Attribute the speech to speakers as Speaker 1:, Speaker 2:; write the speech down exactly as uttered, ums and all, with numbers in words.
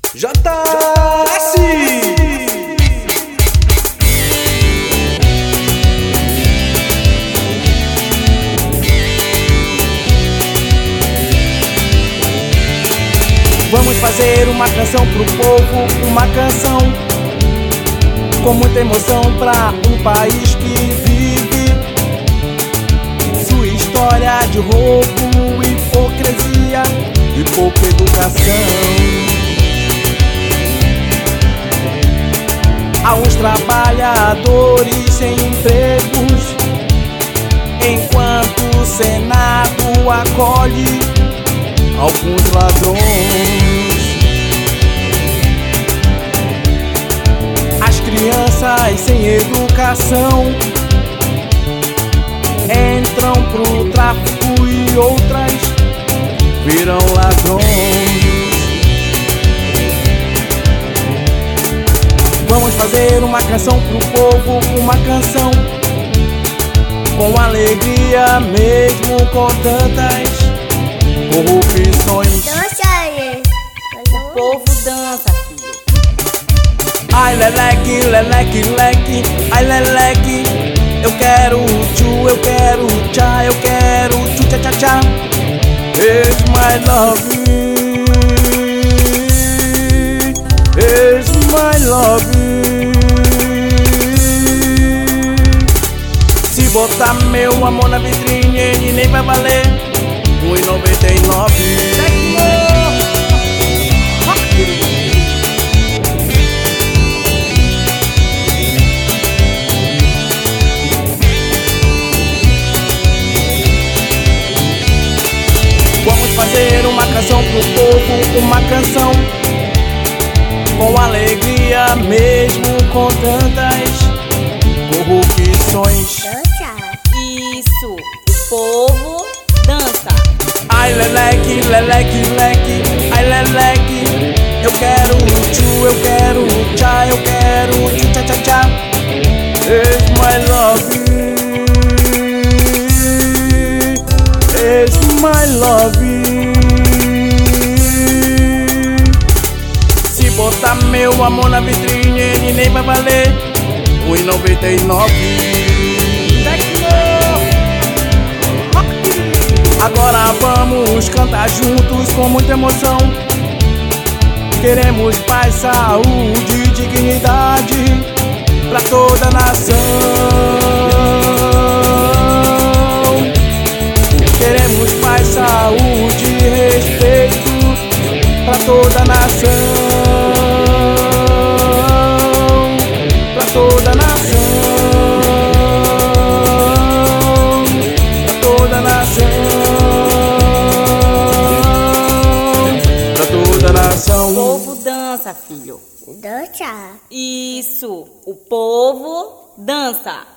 Speaker 1: J S. Vamos fazer uma canção pro povo, uma canção com muita emoção pra um país que vive sua história de roubo, hipocrisia e pouca educação. Há uns trabalhadores sem empregos, enquanto o Senado acolhe alguns ladrões. As crianças sem educação entram pro tráfico e outras viram ladrões. Vamos fazer uma canção pro povo, uma canção com alegria, mesmo com tantas corrupções.
Speaker 2: Dança aí.
Speaker 3: O povo dança, filho.
Speaker 1: Ai leleque, leleque, leque, ai leleque. Eu quero tchu, eu quero tchá, eu quero tchu tchá tchá tchá. It's my love, it's my love. Se botar meu amor na vitrine, ele nem vai valer um e noventa e nove. Vamos fazer uma canção pro povo, uma canção com alegria, mesmo com tantas corrupções.
Speaker 2: Dança.
Speaker 3: Isso, o povo dança.
Speaker 1: Ai leleque, leleque, leque, ai leleque. Eu quero tchu, eu quero tchá, eu quero tchu tchá tchá tchá. It's my love, it's my love. Se botar meu amor na vitrine, ele nem vai valer um e noventa e nove. Agora vamos cantar juntos com muita emoção. Queremos paz, saúde e dignidade pra toda a nação. Queremos paz, saúde e respeito pra toda a nação. Pra toda a nação. Pra toda a nação.
Speaker 3: O povo dança, filho.
Speaker 2: Dança.
Speaker 3: Isso, o povo dança.